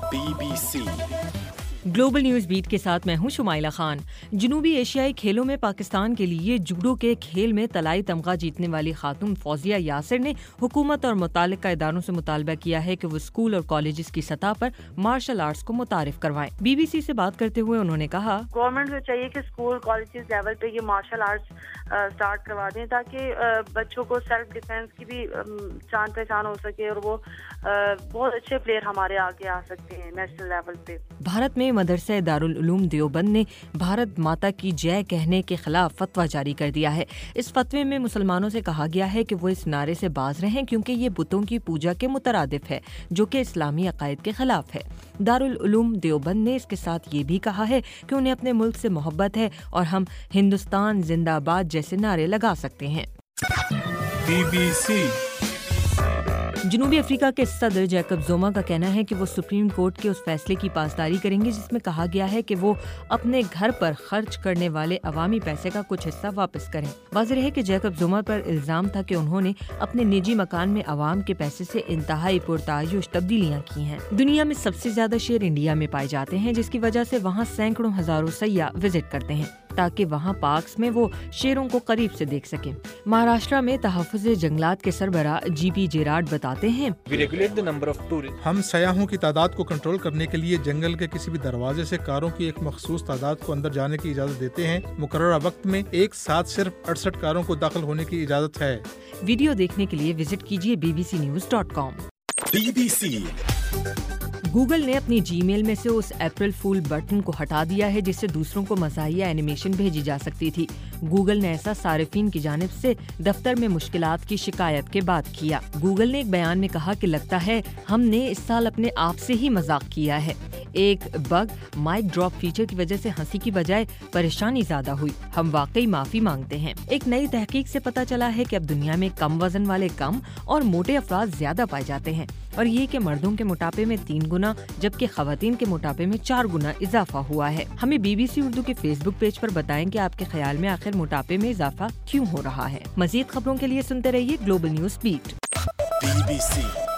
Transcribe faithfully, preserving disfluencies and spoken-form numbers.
Be B C global news beat کے ساتھ میں ہوں شمائلہ خان۔ جنوبی ایشیائی کھیلوں میں پاکستان کے لیے جوڈو کے کھیل میں طلائی تمغہ جیتنے والی خاتون فوزیہ یاسر نے حکومت اور متعلقہ اداروں سے مطالبہ کیا ہے کہ وہ اسکول اور کالجز کی سطح پر مارشل آرٹس کو متعارف کروائیں۔ بی بی سی سے بات کرتے ہوئے انہوں نے کہا، گورنمنٹ کو چاہیے کہ اسکول کالجز لیول پہ یہ مارشل آرٹس اسٹارٹ کروا دیں تاکہ بچوں کو سیلف ڈیفینس کی بھی جان پہچان ہو سکے اور وہ بہت اچھے پلیئر ہمارے آگے آ سکتے ہیں نیشنل لیول پہ۔ بھارت میں مدرسہ دارالعلوم دیوبند نے بھارت ماتا کی جے کہنے کے خلاف فتویٰ جاری کر دیا ہے۔ اس فتوے میں مسلمانوں سے کہا گیا ہے کہ وہ اس نعرے سے باز رہیں کیونکہ یہ بتوں کی پوجا کے مترادف ہے جو کہ اسلامی عقائد کے خلاف ہے۔ دارالعلوم دیوبند نے اس کے ساتھ یہ بھی کہا ہے کہ انہیں اپنے ملک سے محبت ہے اور ہم ہندوستان زندہ باد جیسے نعرے لگا سکتے ہیں۔ بی بی سی جنوبی افریقہ کے صدر جیکب زوما کا کہنا ہے کہ وہ سپریم کورٹ کے اس فیصلے کی پاسداری کریں گے جس میں کہا گیا ہے کہ وہ اپنے گھر پر خرچ کرنے والے عوامی پیسے کا کچھ حصہ واپس کریں۔ واضح ہے کہ جیکب زوما پر الزام تھا کہ انہوں نے اپنے نجی مکان میں عوام کے پیسے سے انتہائی پرتعیش تبدیلیاں کی ہیں۔ دنیا میں سب سے زیادہ شیر انڈیا میں پائے جاتے ہیں جس کی وجہ سے وہاں سینکڑوں ہزاروں سیاح وزٹ کرتے ہیں تاکہ وہاں پارکس میں وہ شیروں کو قریب سے دیکھ سکیں۔ مہاراشٹرا میں تحفظ جنگلات کے سربراہ جی پی جیراڈ بتاتے ہیں، ہم سیاحوں کی تعداد کو کنٹرول کرنے کے لیے جنگل کے کسی بھی دروازے سے کاروں کی ایک مخصوص تعداد کو اندر جانے کی اجازت دیتے ہیں۔ مقررہ وقت میں ایک ساتھ صرف اڑسٹھ کاروں کو داخل ہونے کی اجازت ہے۔ ویڈیو دیکھنے کے لیے وزٹ کیجیے B B C news dot com. B B C Google نے اپنی جی میل میں سے اس اپریل فول بٹن کو ہٹا دیا ہے جس سے دوسروں کو مزاحیہ اینیمیشن بھیجی جا سکتی تھی۔ گوگل نے ایسا صارفین کی جانب سے دفتر میں مشکلات کی شکایت کے بعد کیا۔ گوگل نے ایک بیان میں کہا کہ لگتا ہے ہم نے اس سال اپنے آپ سے ہی مذاق کیا ہے۔ ایک بگ مائک ڈراپ فیچر کی وجہ سے ہنسی کی بجائے پریشانی زیادہ ہوئی۔ ہم واقعی معافی مانگتے ہیں۔ ایک نئی تحقیق سے پتہ چلا ہے کہ اب دنیا میں کم وزن والے کم اور موٹے افراد زیادہ پائے جاتے ہیں، اور یہ کہ مردوں کے موٹاپے میں تین گنا جبکہ خواتین کے موٹاپے میں چار گنا اضافہ ہوا ہے۔ ہمیں بی بی سی اردو کے فیس بک پیج پر بتائیں کہ آپ کے خیال میں آخر موٹاپے میں اضافہ کیوں ہو رہا ہے۔ مزید خبروں کے لیے سنتے رہیے global news beat. B B سی